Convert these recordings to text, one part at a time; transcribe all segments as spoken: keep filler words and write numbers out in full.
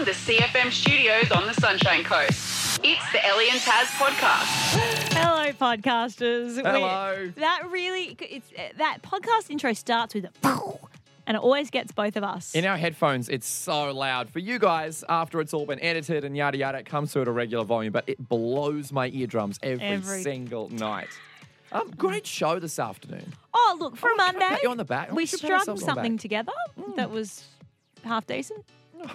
From the C F M studios on the Sunshine Coast, it's the Ellie and Taz podcast. Hello, podcasters. Hello. We're, that really, it's that podcast intro starts with a and it always gets both of us. In our headphones, it's so loud. For you guys, after it's all been edited and yada yada, it comes through at a regular volume, but it blows my eardrums every, Every- single night. Um, great show this afternoon. Oh, look, for Oh, a can I Monday, pat you on the back? we We should pat strung ourselves on the something back. together that was half decent.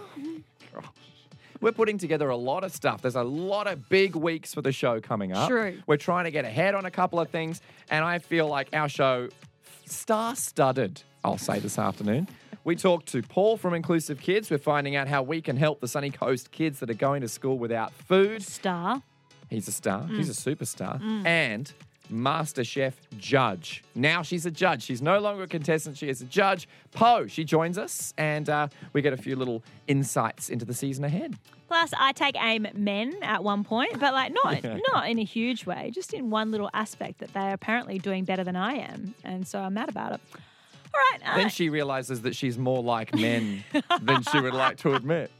We're putting together a lot of stuff. There's a lot of big weeks for the show coming up. True. We're trying to get ahead on a couple of things, and I feel like our show, star-studded, I'll say this afternoon. We talked to Paul from Inclusive Kids. We're finding out how we can help the Sunny Coast kids that are going to school without food. Star. He's a star. Mm. He's a superstar. And MasterChef judge. Now she's a judge. She's no longer a contestant. She is a judge. Poe, she joins us, and uh, we get a few little insights into the season ahead. Plus, I take aim at men at one point, but like not not in a huge way, just in one little aspect that they're apparently doing better than I am, and so I'm mad about it. All right. Uh, Then she realizes that she's more like men than she would like to admit.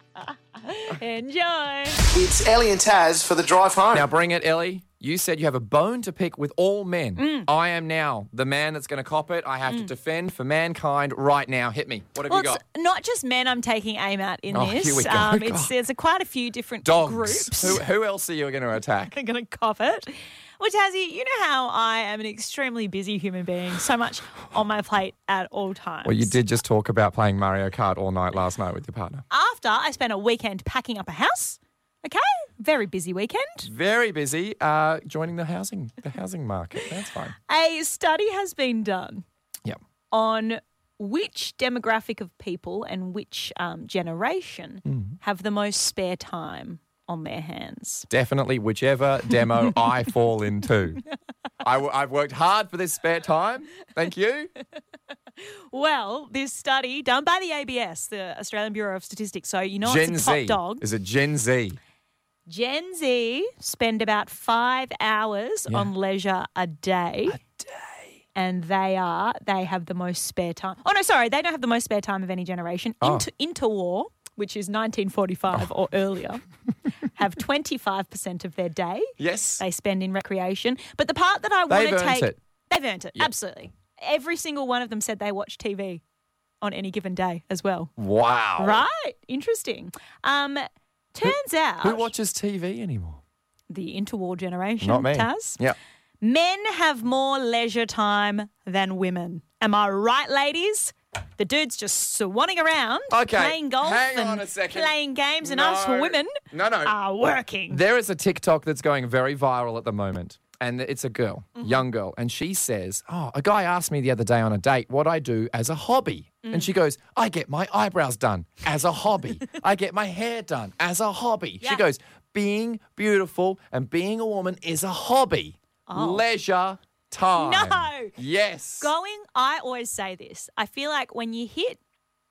enjoy. It's Ellie and Taz for the drive home. Now bring it, Ellie. You said you have a bone to pick with all men. Mm. I am now the man that's going to cop it. I have to defend for mankind right now. Hit me. What have Well, you it's got? not just men I'm taking aim at in Oh, this. here we go. Um, it's, God. there's a quite a few different Dogs. groups. Who, who else are you going to attack? I'm going to cop it. Well, Tazzy, you know how I am an extremely busy human being, so much on my plate at all times. Well, you did just talk about playing Mario Kart all night last night with your partner. After I spent a weekend packing up a house, okay? Very busy weekend. Very busy uh, joining the housing the housing market. That's fine. A study has been done Yep. on which demographic of people and which um, generation Mm-hmm. have the most spare time on their hands. Definitely whichever demo I fall into. I w- I've worked hard for this spare time. Thank you. Well, this study done by the A B S, the Australian Bureau of Statistics, so you know Gen it's a top Z. dog. Is it Gen Z? Gen Z spend about five hours Yeah. on leisure a day. A day. And they are, they have the most spare time. Oh, no, sorry, they don't have the most spare time of any generation. Oh. Inter- interwar, which is nineteen forty-five or earlier, have twenty-five percent of their day Yes. they spend in recreation. But the part that I want They've to earned take... it. They've earned it, Yep. absolutely. Every single one of them said they watch T V on any given day as well. Wow. Right? Interesting. Um, turns out... Who watches T V anymore? the interwar generation, Not me. Taz. Yep. Men have more leisure time than women. Am I right, ladies? The dudes just swanning around, Okay, playing golf hang and on a second. playing games, and No. us women No, no. are working. There is a TikTok that's going very viral at the moment, and it's a girl, young girl, and she says, oh, a guy asked me the other day on a date what I do as a hobby. And she goes, I get my eyebrows done as a hobby. I get my hair done as a hobby. Yeah. She goes, being beautiful and being a woman is a hobby. Leisure time. No. Yes. Going, I always say this. I feel like when you hit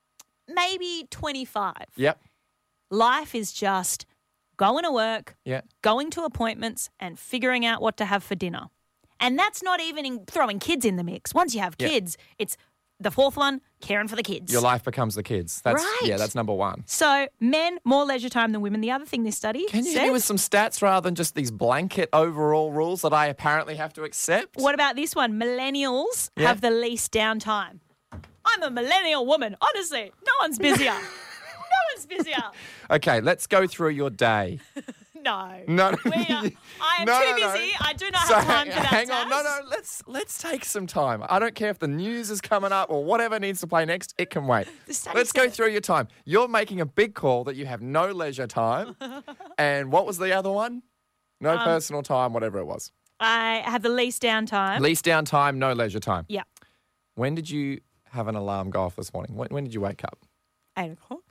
maybe twenty-five, Yep. life is just going to work, Yeah. going to appointments, and figuring out what to have for dinner. And that's not even in throwing kids in the mix. Once you have Yeah. kids, it's the fourth one, caring for the kids. Your life becomes the kids. That's Right. Yeah, that's number one. So men, more leisure time than women. The other thing this study Can you said, hit me with some stats rather than just these blanket overall rules that I apparently have to accept? what about this one? Millennials Yeah. have the least downtime. I'm a millennial woman. Honestly, no one's busier. no one's busier. Okay, let's go through your day. No. No, We are, I am No, too no, no. busy. I do not So have time hang, for that. hang on, no, Taz. no. Let's let's take some time. I don't care if the news is coming up or whatever needs to play next. It can wait. The study Let's go said- through your time. You're making a big call that you have no leisure time, and what was the other one? No Um, personal time, whatever it was. I have the least downtime. Least downtime, no leisure time. yeah. When did you have an alarm go off this morning? When, when did you wake up? Eight o'clock.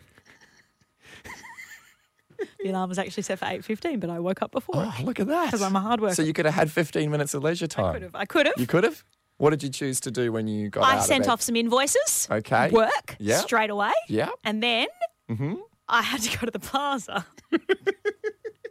The alarm was actually set for eight fifteen, but I woke up before. Oh, look at that. 'Cause I'm a hard worker. So you could have had fifteen minutes of leisure time. I could have. I could have. You could have? What did you choose to do when you got out I of sent bed? off some invoices. Okay. Work. Yeah. Straight away. Yeah. And then Mm-hmm. I had to go to the plaza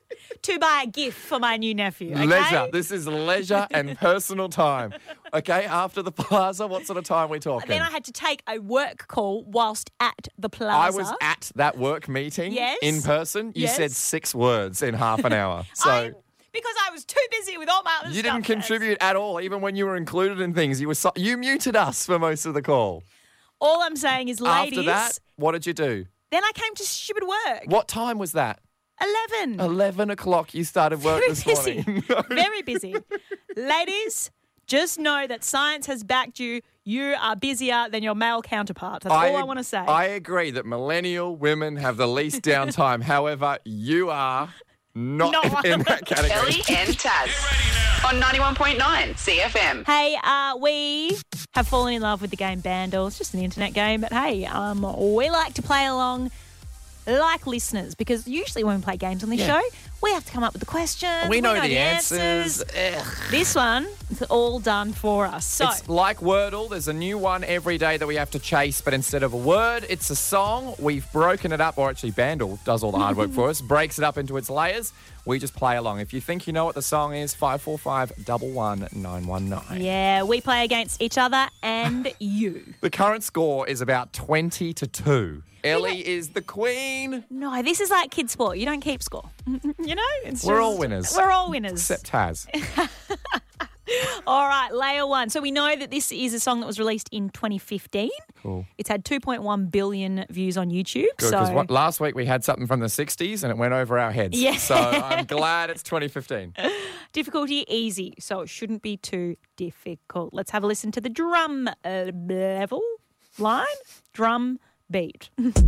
to buy a gift for my new nephew. Okay? Leisure. This is leisure and personal time. Okay, after the plaza, what sort of time are we talking? Then I had to take a work call whilst at the plaza. I was at that work meeting Yes. in person. You Yes. said six words in half an hour. So I- because I was too busy with all my other you stuff. didn't Kaz. contribute at all, even when you were included in things. You were so- you muted us for most of the call. All I'm saying is, ladies, After that, what did you do? then I came to stupid work. What time was that? eleven. Eleven o'clock. You started work Very this busy. morning. Very busy. Ladies, just know that science has backed you. You are busier than your male counterparts. That's all I want to say. I agree that millennial women have the least downtime. However, you are not Not in that category. Ellie and Taz on ninety-one point nine C F M. Hey, uh, we have fallen in love with the game Bandle. It's just an internet game, but hey, um, we like to play along like listeners because usually when we play games on this Yeah. show, we have to come up with the questions. We know the answers. Ugh. This one, it's all done for us. So, It's like Wordle. There's a new one every day that we have to chase, but instead of a word, it's a song. We've broken it up, or actually Bandle does all the hard work for us, breaks it up into its layers. We just play along. If you think you know what the song is, five four five, one one, nine one nine. yeah, we play against each other and you. The current score is about twenty to two. Ellie is the queen. No, this is like kid sport. You don't keep score. You know? It's We're just- all winners. We're all winners. Except Taz. All right, layer one. So we know that this is a song that was released in twenty fifteen. Cool. It's had two point one billion views on YouTube. Good, so because last week we had something from the sixties and it went over our heads. Yeah. So I'm glad it's twenty fifteen. difficulty easy. So it shouldn't be too difficult. Let's have a listen to the drum uh, level line, drum beat.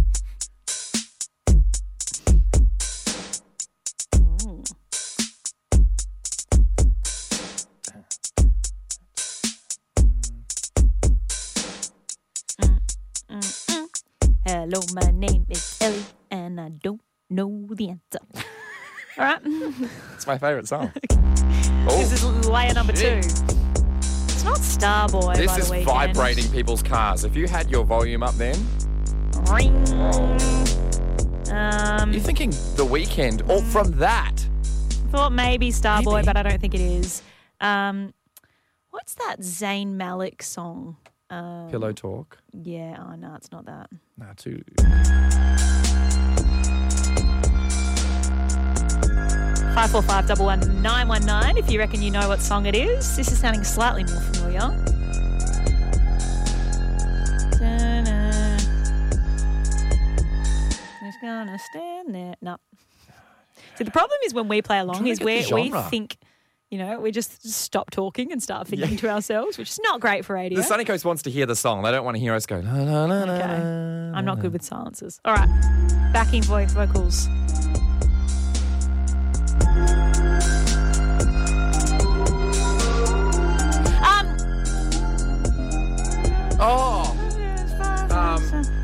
Hello, my name is Ellie, and I don't know the answer. All right, It's my favourite song. this is layer number two. It's not Starboy This by is the weekend. vibrating people's cars. If you had your volume up then, Ring. Um, you're thinking The Weekend, or from that. thought maybe Starboy, Maybe. but I don't think it is. Um, what's that Zayn Malik song? Um, Pillow Talk. Yeah, oh no, it's not that. Nah, too. Five four five double one nine one nine. If you reckon you know what song it is, this is sounding slightly more familiar. Da-na. Just gonna stand there. No. So the problem is when we play along trying to is get where the we genre. think, you know, we just stop talking and start thinking to ourselves, which is not great for radio. The Sunny Coast wants to hear the song. They don't want to hear us go, la, la, la, la, Okay. la. I'm not good with silences. All right. Backing voice vocals. Um. Oh, Um.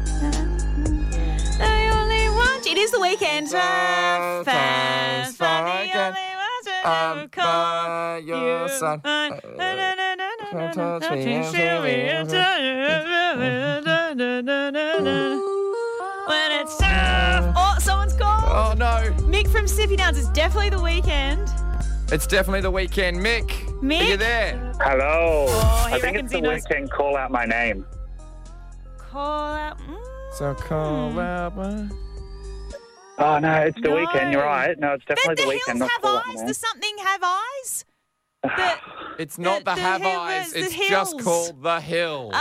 I only want you. It is the weekend. So fast, Fast, far the again. only ones that I'm ever call by your you. side. Na, na, na, na, na, na, na, touch na, me, na, touch shall we me. return? Na, na, na, na, na. When it's time. Oh, someone's called. Oh no. Mick from Sippy Downs. It's definitely the weekend. It's definitely The Weekend. Mick, Mick? are you there? Hello. Oh, he I think reckons it's he the knows- weekend. Call out my name. Call out. Mm. So call out my... Oh no, it's the No. weekend. You're right. No, it's But definitely the the weekend. hills Not have call out my eyes. name. Does something have eyes? The, It's not the, the Have hill- Eyes. the It's hills. just called The Hills.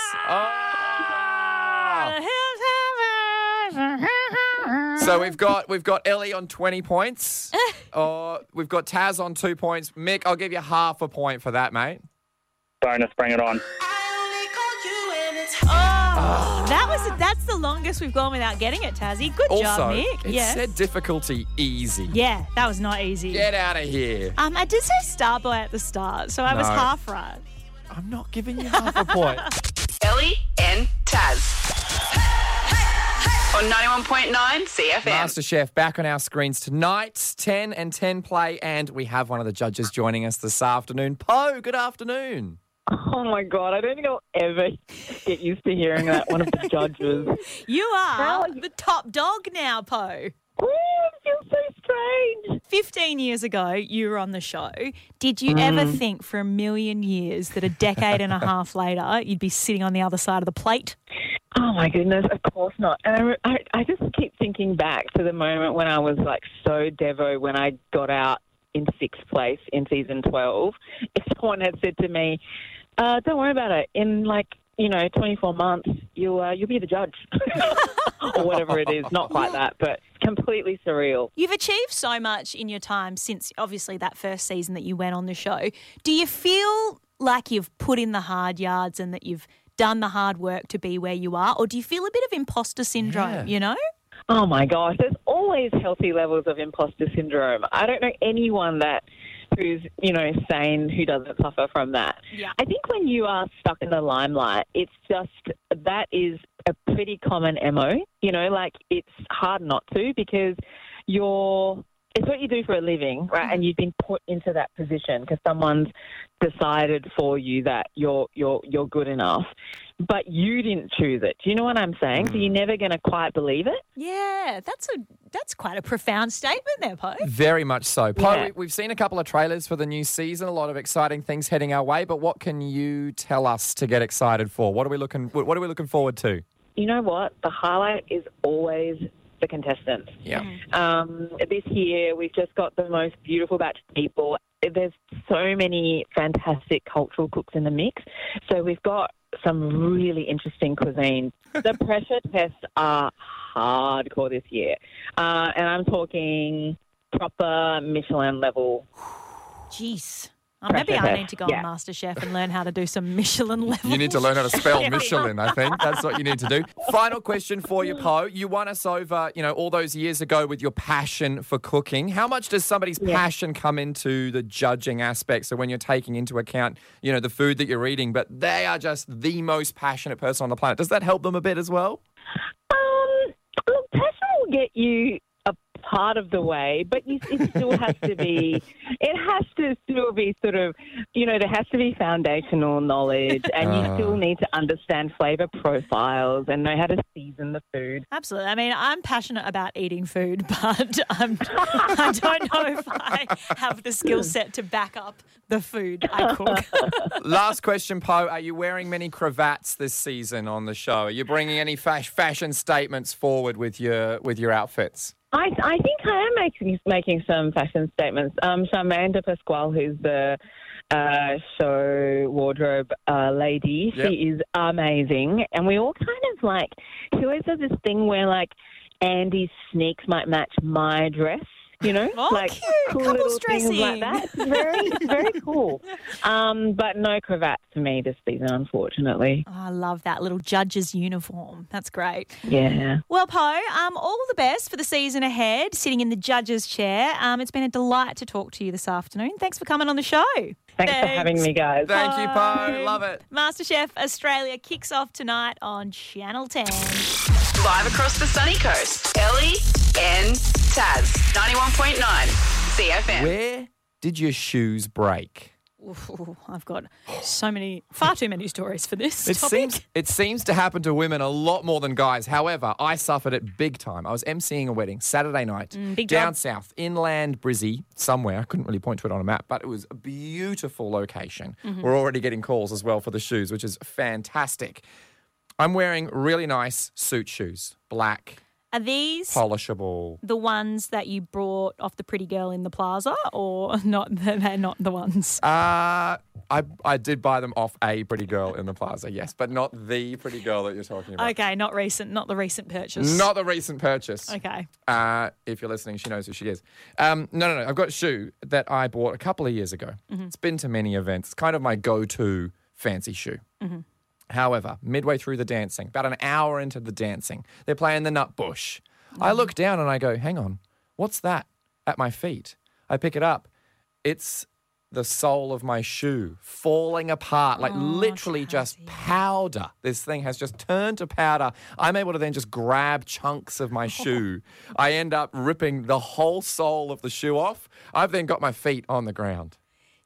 ah, the Oh. hills have eyes. So we've got we've got Ellie on twenty points. Oh, we've got Taz on two points. Mick, I'll give you half a point for that, mate. Bonus, bring it on. Oh, that was that's the longest we've gone without getting it, Tazzy. Good Also, job, Mick. it Yes. said difficulty easy. Yeah, that was not easy. Get out of here. Um, I did say Starboy at the start, so I was No. half right. I'm not giving you half a point. Ellie and Taz on ninety-one point nine C F M. MasterChef back on our screens tonight. ten and ten play, and we have one of the judges joining us this afternoon. Poe, good afternoon. Oh my God, I don't think I'll ever get used to hearing that one of the judges. You are How are you- the top dog now, Poe. Oh, I feel so strange. fifteen years ago, you were on the show. Did you ever think for a million years that a decade and a half later, you'd be sitting on the other side of the plate? Oh, my goodness, of course not. And I, I, I just keep thinking back to the moment when I was, like, so devo when I got out in sixth place in season twelve. If someone had said to me, uh, don't worry about it, in, like, you know, twenty-four months, you'll, uh, you'll be the judge. Or whatever it is. Not quite that, but completely surreal. You've achieved so much in your time since, obviously, that first season that you went on the show. Do you feel like you've put in the hard yards and that you've done the hard work to be where you are? Or do you feel a bit of imposter syndrome, Yeah. you know? Oh, my gosh. There's always healthy levels of imposter syndrome. I don't know anyone that who's, you know, sane who doesn't suffer from that. Yeah. I think when you are stuck in the limelight, it's just that is a pretty common M O. You know, like it's hard not to because you're it's what you do for a living, right? Mm-hmm. And you've been put into that position because someone's decided for you that you're you're you're good enough, but you didn't choose it. Do you know what I'm saying? So you're never going to quite believe it. Yeah, that's a that's quite a profound statement there, Poe. Very much so. Poe, Yeah. we- we've seen a couple of trailers for the new season, a lot of exciting things heading our way, but what can you tell us to get excited for? What are we looking what are we looking forward to? You know what? The highlight is always the contestants. Yeah. Um, this year, we've just got the most beautiful batch of people. There's so many fantastic cultural cooks in the mix. So we've got some really interesting cuisine. The pressure tests are hardcore this year. Uh, and I'm talking proper Michelin level. Jeez. Oh, maybe Pressure I test, need to go yeah. on MasterChef and learn how to do some Michelin level. You need to learn how to spell Yeah. Michelin, I think. That's what you need to do. Final question for you, Poe. You won us over, you know, all those years ago with your passion for cooking. How much does somebody's Yeah. passion come into the judging aspect? So when you're taking into account, you know, the food that you're eating, but they are just the most passionate person on the planet. Does that help them a bit as well? Um, look, passion will get you a part of the way, but you, it still has to be, it has to still be sort of, you know, there has to be foundational knowledge and you Ah. still need to understand flavour profiles and know how to season the food. Absolutely. I mean, I'm passionate about eating food, but um, I don't know if I have the skill set to back up the food I cook. Last question, Poe. Are you wearing many cravats this season on the show? Are you bringing any fash- fashion statements forward with your with your outfits? I, I think I am making, making some fashion statements. Um, Charmaine de Pasquale, who's the uh, show wardrobe uh, lady, Yep. she is amazing. And we all kind of like, she always does this thing where like Andy's sneaks might match my dress. You know, Oh, like cute. cool Couples little things dressing. like that. It's very, it's very cool. Um, but no cravats for me this season, unfortunately. Oh, I love that little judge's uniform. That's great. Yeah. Well, Poe, um, all the best for the season ahead, sitting in the judge's chair. Um, it's been a delight to talk to you this afternoon. Thanks for coming on the show. Thanks, for Thanks. having me, guys. Thank you, Poe. Love it. MasterChef Australia kicks off tonight on Channel ten. Live across the sunny coast. Ellie and Taz. ninety-one point nine C F M. Where did your shoes break? Ooh, I've got so many, far too many stories for this It topic. seems it seems to happen to women a lot more than guys. However, I suffered it big time. I was emceeing a wedding Saturday night Mm, big down job. south, inland Brizzy, somewhere. I couldn't really point to it on a map, but it was a beautiful location. Mm-hmm. We're already getting calls as well for the shoes, which is fantastic. I'm wearing really nice suit shoes, black, Are these polishable. the ones that you brought off the pretty girl in the plaza, or not? They're not the ones. Uh, I I did buy them off a pretty girl in the plaza, yes, but not the pretty girl that you're talking about. Okay, not recent, not the recent purchase. Not the recent purchase. Okay. Uh, if you're listening, she knows who she is. Um, no, no, no. I've got a shoe that I bought a couple of years ago. Mm-hmm. It's been to many events. It's kind of my go-to fancy shoe. Mm-hmm. However, midway through the dancing, about an hour into the dancing, they're playing the Nut Bush. I look down and I go, hang on, what's that at my feet? I pick it up. It's the sole of my shoe falling apart, like literally just powder. This thing has just turned to powder. I'm able to then just grab chunks of my shoe. I end up ripping the whole sole of the shoe off. I've then got my feet on the ground.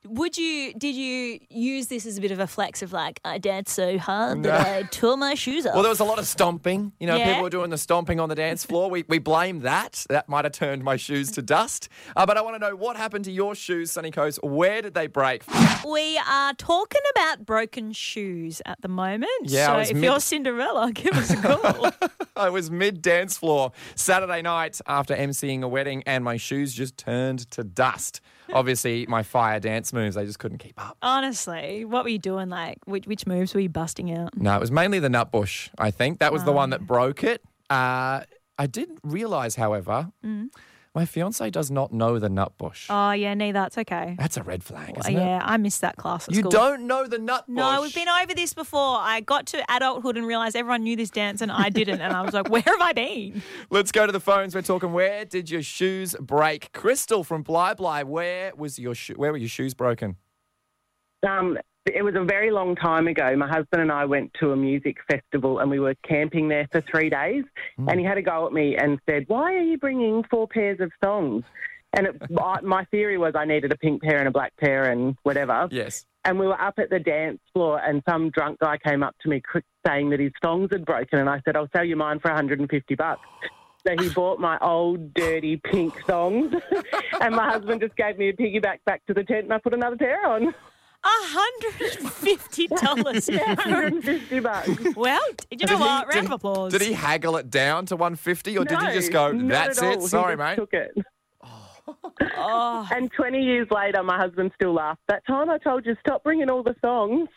Would you, did you use this as a bit of a flex of like, I danced so hard that I tore my shoes off? Well, there was a lot of stomping. You know, Yeah. people were doing the stomping on the dance floor. We, we blame that. That might have turned my shoes to dust. Uh, but I want to know what happened to your shoes, Sunny Coast. Where did they break? We are talking about broken shoes at the moment. Yeah, I so was if mid- you're Cinderella, give us a call. I was mid dance floor Saturday night after emceeing a wedding, and my shoes just turned to dust. Obviously, my fire dance moves, I just couldn't keep up. Honestly, what were you doing? Like, which, which moves were you busting out? No, it was mainly the nut bush, I think. That was the Oh, one that broke it. Uh, I did realise, however, Mm. my fiance does not know the nut bush. Oh, yeah, neither. It's okay. That's a red flag, Oh, isn't yeah, it? I missed that class at You school. don't know the nut bush? No, we've been over this before. I got to adulthood and realised everyone knew this dance and I didn't. And I was like, where have I been? Let's go to the phones. We're talking, where did your shoes break? Crystal from Bly Bly, where was your sho- where were your shoes broken? Um, it was a very long time ago. My husband and I went to a music festival and we were camping there for three days. Mm. And he had a go at me and said, "Why are you bringing four pairs of songs?" And it, I, my theory was I needed a pink pair and a black pair and whatever. Yes. And we were up at the dance floor and some drunk guy came up to me cr- saying that his songs had broken. And I said, "I'll sell you mine for one hundred fifty bucks. So he bought my old, dirty pink songs. And my husband just gave me a piggyback back to the tent and I put another pair on. one hundred fifty dollars. Yeah, one hundred fifty bucks. Well, you know Did he- what? Round did- of applause. Did he haggle it down to one hundred fifty, or did No, he just go, not that's at it, all. He sorry, just mate? Took it. Oh, And twenty years later, my husband still laughs. That time I told you, stop bringing all the songs.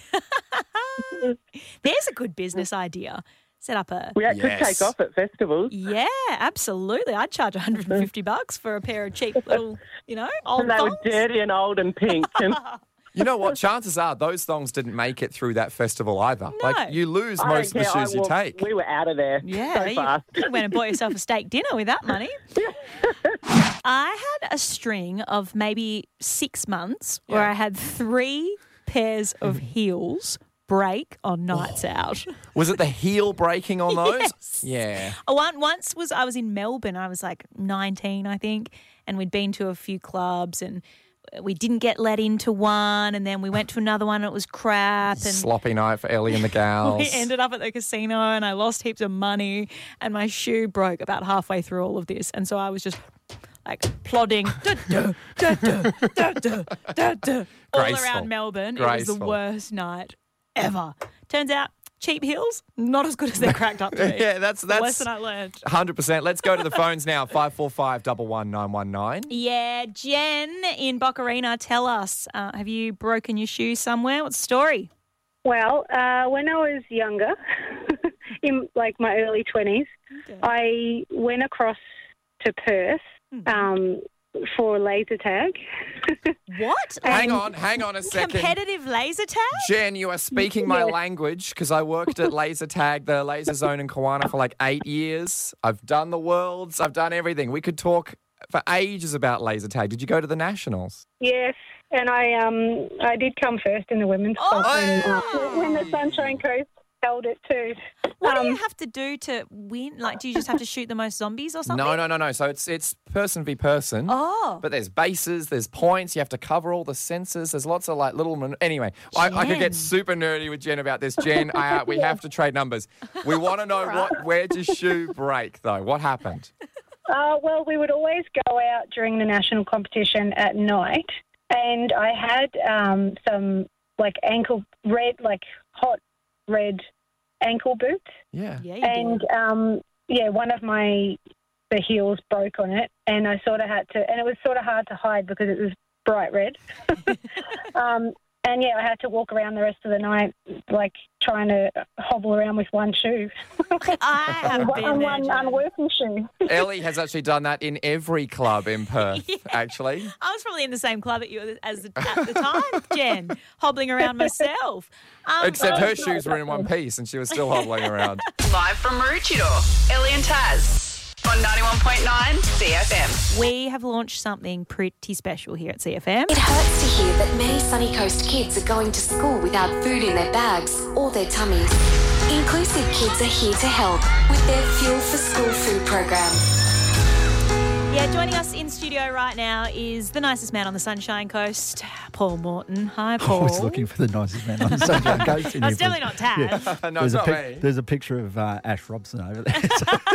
there's a good business idea. Set up a... We had Yes. to take off at festivals. Yeah, absolutely. I'd charge one hundred fifty bucks for a pair of cheap little, you know, old And they were thongs. dirty and old and pink. And You know what? Chances are those songs didn't make it through that festival either. Like, you lose I most of don't the care. shoes I you walked- take. We were out of there Yeah, so you, fast. you went and bought yourself a steak dinner with that money. I had a string of maybe six months where Yeah. I had three pairs of heels break on nights out. Was it the heel breaking on those? Yes. Yeah. Uh, One once was I was in Melbourne. I was like nineteen, I think, and we'd been to a few clubs and we didn't get let into one, and then we went to another one and it was crap, and Sloppy night for Ellie and the gals. we ended up at the casino and I lost heaps of money and my shoe broke about halfway through all of this, and so I was just like plodding da, da, da, da, da, da, da, da, all Graceful. around Melbourne. It was the Graceful. worst night ever. Turns out cheap heels, not as good as they're cracked up to be. Yeah, that's The that's lesson I learned. one hundred percent. Let's go to the phones now. five four five, one one nine one nine. Yeah, Jen in Boccarina, tell us, uh, have you broken your shoe somewhere? What's the story? Well, uh, when I was younger, in like my early twenties, Okay. I went across to Perth um, for laser tag. What? Hang on, hang on a second. Competitive laser tag? Jen, you are speaking my Yes. language because I worked at Laser Tag, the laser zone in Kawana for like eight years. I've done the worlds. I've done everything. We could talk for ages about laser tag. Did you go to the nationals? Yes, and I um I did come first in the women's club when, uh, Oh. when the Sunshine Coast held it too. What do you Um, have to do to win? Like, do you just have to shoot the most zombies or something? No, no, no, no. So it's it's person v person. Oh. But there's bases, there's points. You have to cover all the sensors. There's lots of like little. Man- anyway, I, I could Jen. get super nerdy with Jen about this. Jen, I, uh, we have to trade numbers. We want to know what. Where'd your shoe break though? What happened? Uh, well, we would always go out during the national competition at night, and I had um, some like ankle red, like hot red ankle boots. Yeah. Yeah, you and did. um, yeah, one of my the heels broke on it, and I sort of had to, and it was sort of hard to hide because it was bright red. um, and yeah, I had to walk around the rest of the night, like trying to hobble around with one shoe, I have and been one, there, one Jen. unworking shoe. Ellie has actually done that in every club in Perth, actually. I was probably in the same club at you as the, at the time, Jen, hobbling around myself. Um, Except her shoes were in one piece and she was still hobbling around. Live from Maroochydore, Ellie and Taz on ninety-one point nine C F M. we have launched something pretty special here at C F M. It hurts to hear that many Sunny Coast kids are going to school without food in their bags or their tummies. Inclusive Kids are here to help with their Fuel for School food program. Yeah, joining us in studio studio right now is the nicest man on the Sunshine Coast, Paul Morton. Hi, I Paul. was looking for the nicest man on the Sunshine Coast. That's definitely not Tad. no, there's, it's a not me. there's a picture of uh, Ash Robson over there.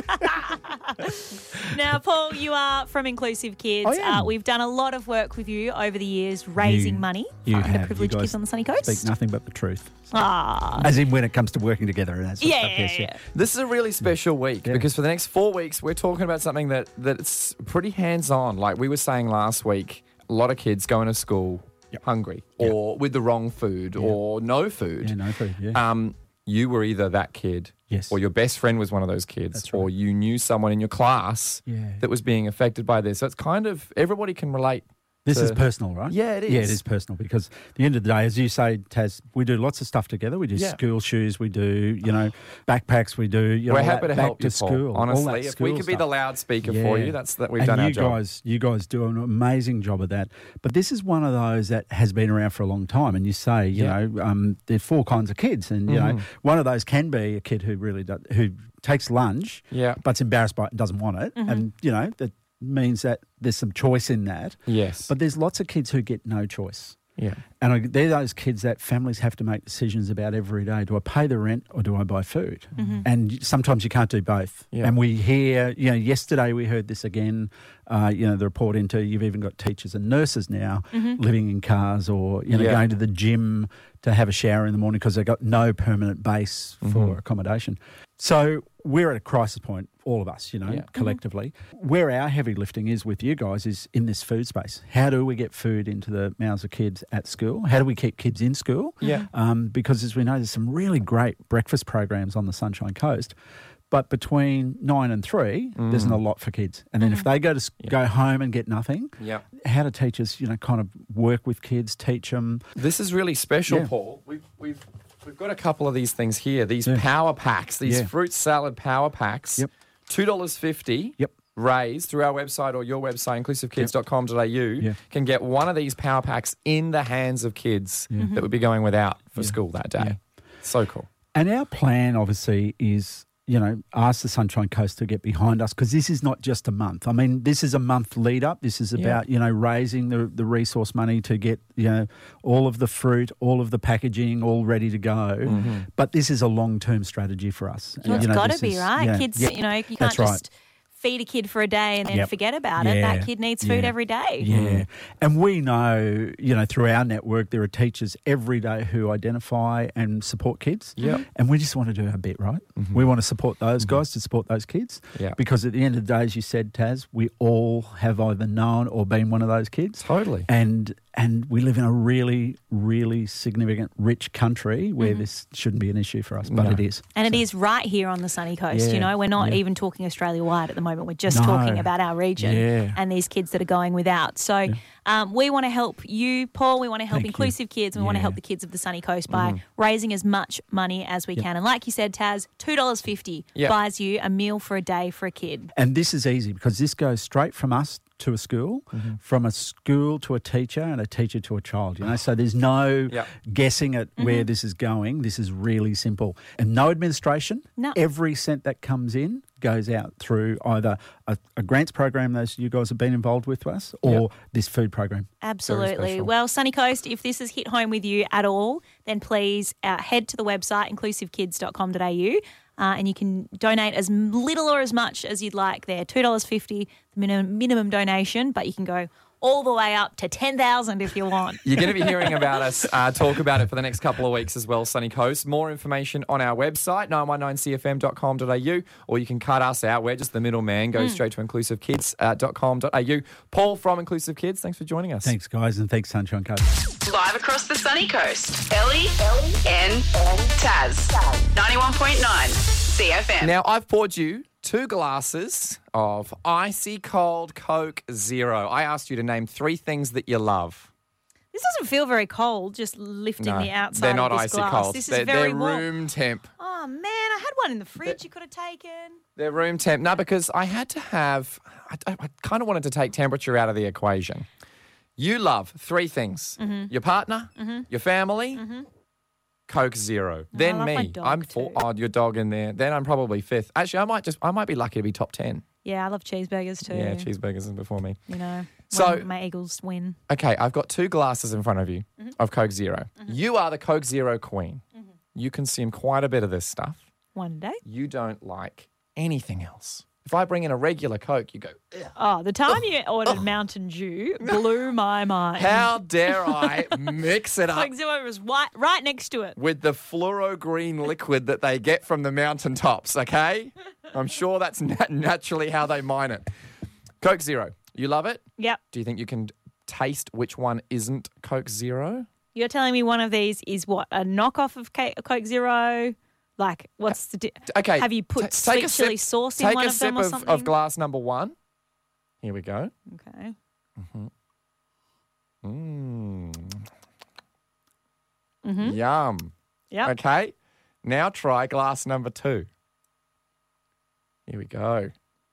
Now, Paul, you are from Inclusive Kids. I am. Uh, we've done a lot of work with you over the years raising You- money you for have. underprivileged You guys kids on the sunny coast. Speak nothing but the truth. Ah. As in when it comes to working together and that sort Yeah, of stuff. yeah, Yes, yeah. This is a really special week Yeah. because for the next four weeks, we're talking about something that that's pretty hands-on. Like we were saying last week, a lot of kids going to school Yep. hungry Yep. or with the wrong food or no food. Yeah, no food, yeah. Um, you were either that kid Yes. or your best friend was one of those kids That's or right. you knew someone in your class Yeah. that was being affected by this. So it's kind of, everybody can relate. This to- is personal, right? Yeah, it Yeah, it is. is personal because at the end of the day, as you say, Taz, we do lots of stuff together. We do Yeah. school shoes, we do, you know, backpacks, we do, you know, We're all happy that to back help to you, school. Paul. all Honestly, that if we school could be the stuff. loudspeaker Yeah. for you, that's that we've and done you our job. guys, you guys do an amazing job of that. But this is one of those that has been around for a long time. And you say, you Yeah. know, um, there's four kinds of kids, and you Mhm. know, one of those can be a kid who really does, who takes lunch, Yeah. but's embarrassed by it and doesn't want it, Mm-hmm. and you know that means that there's some choice in that. Yes. But there's lots of kids who get no choice. yeah. And I, they're those kids that families have to make decisions about every day. Do I pay the rent or do I buy food? And sometimes you can't do both. Yeah. And we hear, you know, yesterday we heard this again, uh, you know, the report into you've even got teachers and nurses now living in cars or, you know, Yeah. going to the gym to have a shower in the morning because they've got no permanent base for accommodation. So we're at a crisis point, all of us, you know, Yeah. collectively. Where our heavy lifting is with you guys is in this food space. How do we get food into the mouths of kids at school? How do we keep kids in school? Yeah. Um, because as we know, there's some really great breakfast programs on the Sunshine Coast. But between nine and three, there's not a lot for kids. And then if they go to s go home and get nothing, Yeah. how do teachers, you know, kind of work with kids, teach them? This is really special, Yeah. Paul. We've we've we've got a couple of these things here. These Yeah. power packs, these Yeah. fruit salad power packs. Yep. Two dollars fifty. Yep. Raised through our website or your website, inclusive kids dot com dot a u, Yeah. can get one of these power packs in the hands of kids that would be going without for school that day. Yeah. So cool. And our plan, obviously, is, you know, ask the Sunshine Coast to get behind us because this is not just a month. I mean, this is a month lead up. This is about, you know, raising the, the resource money to get, you know, all of the fruit, all of the packaging all ready to go. But this is a long-term strategy for us. Well, And, it's you know, got to this be, is- right? yeah, Kids, yeah, you know, you can't that's right. just feed a kid for a day and then Yep. forget about it. Yeah. That kid needs food Yeah. every day. Yeah. And we know, you know, through our network, there are teachers every day who identify and support kids. Yep. And we just want to do our bit, right? We want to support those guys to support those kids. Yeah. Because at the end of the day, as you said, Taz, we all have either known or been one of those kids. Totally. And and we live in a really, really significant, rich country where this shouldn't be an issue for us, but No. it is. And it is right here on the sunny coast. Yeah, You know, we're not yeah. even talking Australia-wide at the moment. We're just No. talking about our region Yeah. and these kids that are going without. So um, we want to help you, Paul. We want to help Thank you. inclusive kids. We want to Yeah. help the kids of the sunny coast by raising as much money as we can. And like you said, Taz, two dollars fifty Yep. buys you a meal for a day for a kid. And this is easy because this goes straight from us to a school, from a school to a teacher, and a teacher to a child. You know, so there's no Yep. guessing at where this is going. This is really simple, and no administration. No. Every cent that comes in goes out through either a, a grants program those you guys have been involved with us, or Yep. this food program. Absolutely. special. Well, Sunny Coast, if this has hit home with you at all, then please uh, head to the website, inclusive kids dot com dot a u, uh, and you can donate as little or as much as you'd like there. two dollars fifty, the minimum, minimum donation, but you can go all the way up to ten thousand if you want. You're going to be hearing about us uh, talk about it for the next couple of weeks as well, Sunny Coast. More information on our website, nine one nine c f m dot com dot a u, or you can cut us out. We're just the middleman. Go straight to inclusive kids dot com dot a u. Paul from Inclusive Kids, thanks for joining us. Thanks, guys, and thanks, Sunshine Coast. Live across the sunny coast. Ellie, and Taz. ninety-one point nine C F M. Now, I've poured you two glasses of icy cold Coke Zero. I asked you to name three things that you love. This doesn't feel very cold, just lifting No, the outside they're not of this icy glass. cold. This they're is very they're warm. room temp. Oh, man, I had one in the fridge you could have taken. They're room temp. No, because I had to have, I, I kind of wanted to take temperature out of the equation. You love three things. Mm-hmm. Your partner, your family, Coke Zero. Then love my me. dog I'm too. four. Oh, your dog in there. Then I'm probably fifth. Actually, I might just, I might be lucky to be top ten. Yeah, I love cheeseburgers too. Yeah, cheeseburgers is before me. You know, So- when my Eagles win. Okay, I've got two glasses in front of you Mm-hmm. of Coke Zero. You are the Coke Zero queen. You consume quite a bit of this stuff. One day. You don't like anything else. If I bring in a regular Coke, you go, "Ugh, Oh, the time you ordered Mountain Dew blew my mind. how dare I mix it up Coke Zero was right, right next to it. with the fluoro green liquid that they get from the mountaintops, okay? I'm sure that's nat- naturally how they mine it. Coke Zero, you love it? Yep. Do you think you can taste which one isn't Coke Zero? You're telling me one of these is what, a knockoff of Ca- Coke Zero? Like, what's the... Di- Okay. Have you put ta- sweet take a chili sip, sauce in take one a of sip them or of, something? of glass number one. Here we go. Okay. Mm. Mm-hmm. Yum. Yep. Okay. Now try glass number two. Here we go.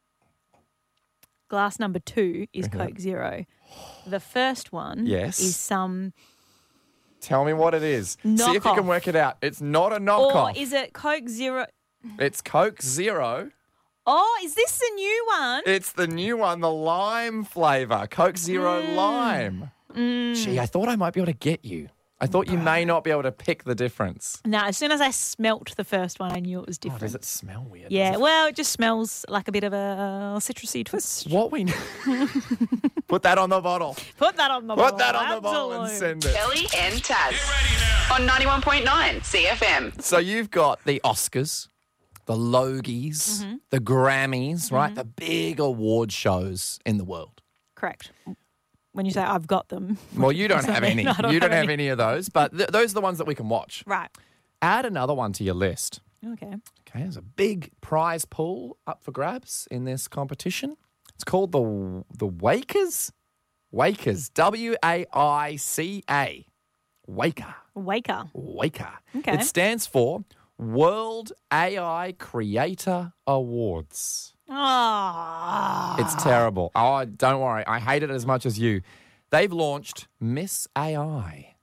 Glass number two is Okay. Coke Zero. The first one Yes. is some... Tell me what it is. See if you Knockoff. can work it out. It's not a Or knockoff. is it Coke Zero... It's Coke Zero. Oh, is this the new one? It's the new one, the lime flavour. Coke Zero Mm. Lime. Gee, I thought I might be able to get you. I thought you may not be able to pick the difference. No, as soon as I smelt the first one, I knew it was Oh, different. does it smell weird? Yeah, Does it- well, it just smells like a bit of a citrusy twist. What we Put that on the bottle. Put that on the Put bottle. that on the bottle and Absolute. send it. Ellie and Taz. On ninety-one point nine C F M. So you've got the Oscars, the Logies, Mm-hmm. the Grammys, right? The big award shows in the world. Correct. When you say I've got them. Well, you don't does that have mean? any. I don't you don't have have any. any of those, but th- those are the ones that we can watch. Right. Add another one to your list. Okay. Okay, there's a big prize pool up for grabs in this competition. It's called the the Wakers. Wakers. W A I C A. Waker. Waker. Waker. Okay. It stands for World A I Creator Awards. Oh. It's terrible. Oh, don't worry. I hate it as much as you. They've launched Miss A I.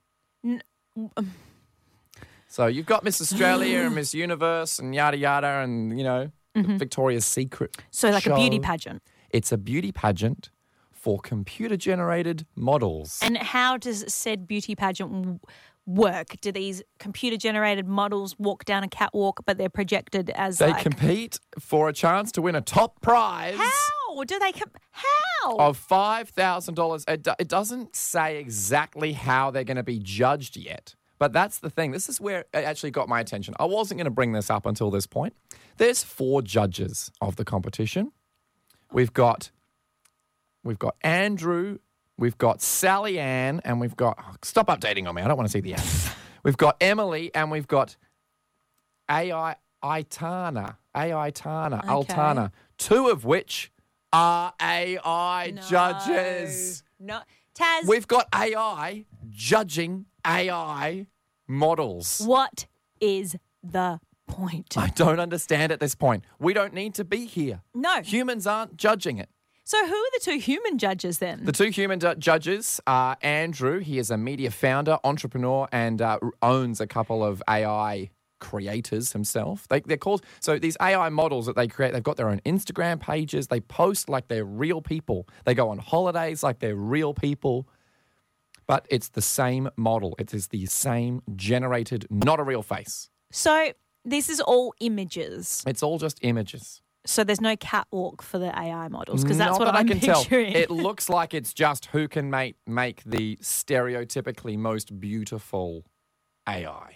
So you've got Miss Australia and Miss Universe and yada yada and, you know, Victoria's Secret. So like a beauty show. pageant. It's a beauty pageant for computer-generated models. And how does said beauty pageant w- work? Do these computer-generated models walk down a catwalk, but they're projected as They like... compete for a chance to win a top prize. How do they... Com- how? Of five thousand dollars. It, do- it doesn't say exactly how they're going to be judged yet. But that's the thing. This is where it actually got my attention. I wasn't going to bring this up until this point. There's four judges of the competition. We've got we've got Andrew, we've got Sally Ann, and we've got... oh, stop updating on me. I don't want to see the ads. We've got Emily, and we've got A I Aitana. A I Tana. Okay. Altana. Two of which are A I No. judges. No. Taz, We've got A I judging A I models. what is the point? I don't understand at this point. We don't need to be here. No. Humans aren't judging it. So who are the two human judges then? The two human du- judges are Andrew. He is a media founder, entrepreneur, and uh, owns a couple of A I creators himself. They, they're called, so these A I models that they create, they've got their own Instagram pages. They post like they're real people. They go on holidays like they're real people. But it's the same model. It is the same generated, not a real face. So this is all images. It's all just images. So there's no catwalk for the A I models because that's Not what that I'm I can picturing. tell. It looks like it's just who can make make the stereotypically most beautiful A I.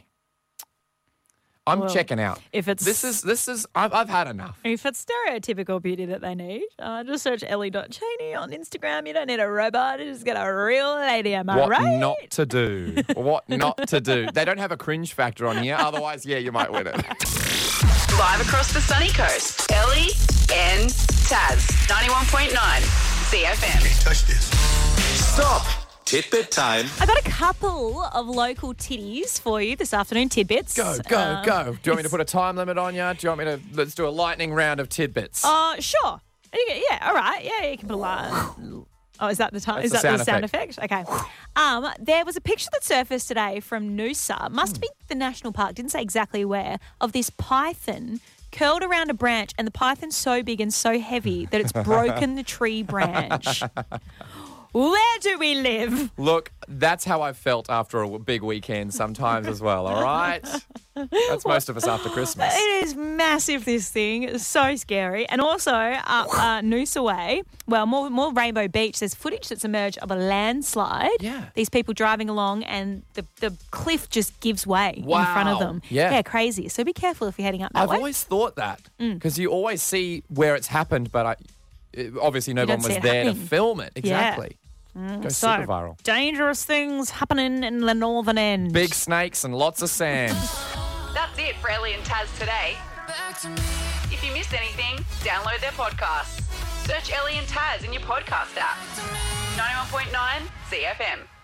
I'm Well, checking out. if it's- this is this is I've I've had enough. If it's stereotypical beauty that they need, uh, just search Ellie Cheney on Instagram. You don't need a robot. You just get a real lady, am I What right? not to do? What not to do? They don't have a cringe factor on here. Otherwise, yeah, you might win it. Live across the sunny coast. Ellie and Taz. ninety-one point nine C F M. Touch this. Stop. Tidbit time. I got a couple of local titties for you this afternoon, tidbits. Go go Um, go. Do you want me to put a time limit on you? Do you want me to let's do a lightning round of tidbits? Uh, sure. Okay, yeah, all right. Yeah, you can put a line. Oh, is that the time? That's Is the that sound the sound effect? Okay. Um, there was a picture that surfaced today from Noosa. Must be the national park. Didn't say exactly where. Of this python curled around a branch and the python's so big and so heavy that it's broken the tree branch. Where do we live? Look, that's how I felt after a big weekend sometimes as well, all right? That's most of us after Christmas. It is massive, this thing. It's so scary. And also, up uh, Noosa Way, well, more, more Rainbow Beach, there's footage that's emerged of a landslide. Yeah. These people driving along and the, the cliff just gives way Wow. in front of them. Yeah. Yeah, crazy. So be careful if you're heading up that I've way. always thought that Mm. because you always see where it's happened, but I, it- obviously no You don't one see was it there happening. to film it. Yeah. Exactly. Mm, Goes so, super viral. dangerous things happening in the northern end. Big snakes and lots of sand. That's it for Ellie and Taz today. If you missed anything, download their podcasts. Search Ellie and Taz in your podcast app. ninety-one point nine C F M.